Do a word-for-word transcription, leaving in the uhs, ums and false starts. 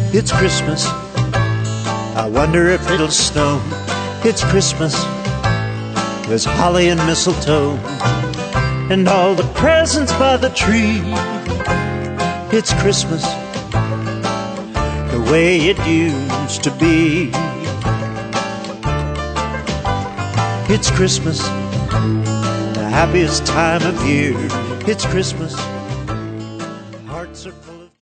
It's Christmas. I wonder if it'll snow. It's Christmas. There's holly and mistletoe and all the presents by the tree. It's Christmas, the way it used to be. It's Christmas, the happiest time of year. It's Christmas.